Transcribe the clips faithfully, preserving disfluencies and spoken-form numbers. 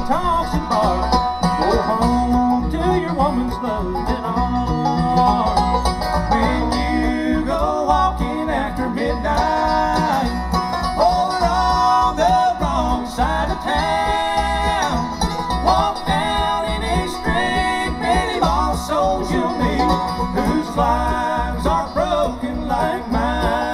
talks and barks. Go home to your woman's loving arms. When you go walking after midnight over on the wrong side of town, walk down any street, many lost souls you'll meet whose lives are broken like mine.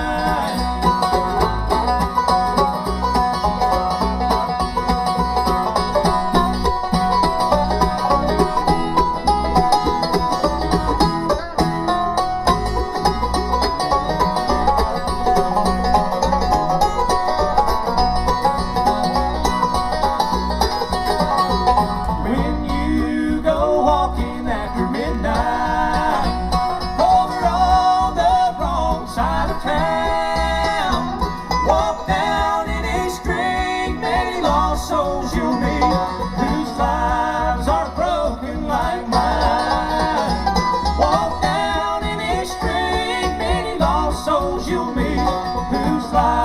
Walking after midnight over on the wrong side of town, walk down any street, many lost souls you'll meet whose lives are broken like mine. Walk down any street, many lost souls you'll meet whose lives